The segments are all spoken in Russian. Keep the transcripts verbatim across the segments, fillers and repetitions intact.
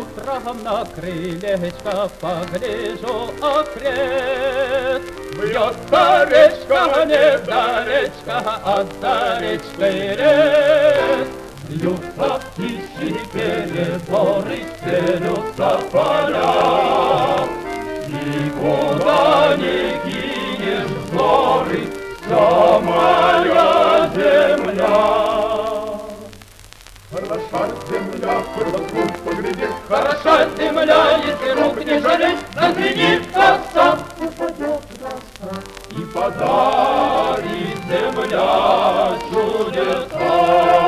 утром на крылечко погляжу окрест. Бьется речка, не до речка, а за речкой лес. Льются птичьи переборы, стелются поля. Никуда не кинешь взоры, вся моя земля. Хороша земля, вокруг погляди. Хороша земля, если рук не жалеть, зазвенит коса. Упадет роса и подарит земля чудеса.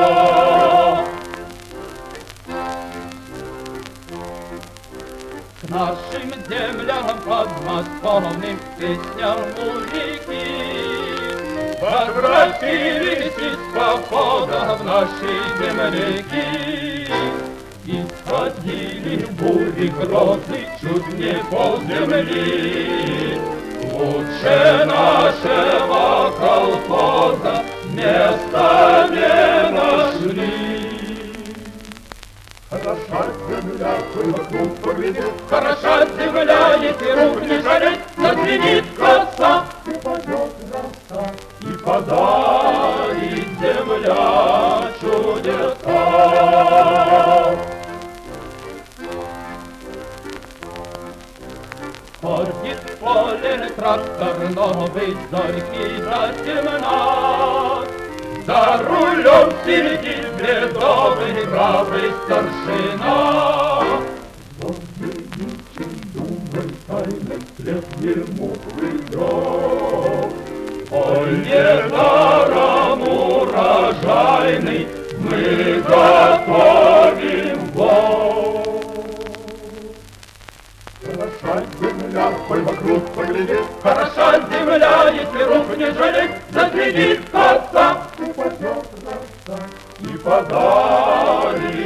К нашим землям подмосковным песням мужики возвратились из похода в наши земляки. И сходили в бури грозы чуть не полземли. Лучше нашего колхоза места не нашли. Хороша земля, вокруг погляди. Хороша земля, если рук не жалеть, зазвенит коса. Упадет роса и подарит земля чудеса. Ходит в поле трактор новый, зорький до темна. За рулем сидит бледовый правый старшина. Ничем думай, тайный след ему придет. Ой, недаром урожайный мы готовим год. Хороша земля, хоть вокруг погляди. Хороша земля, если рук не жалеть, зазвенит коса. Упадет роса и подарит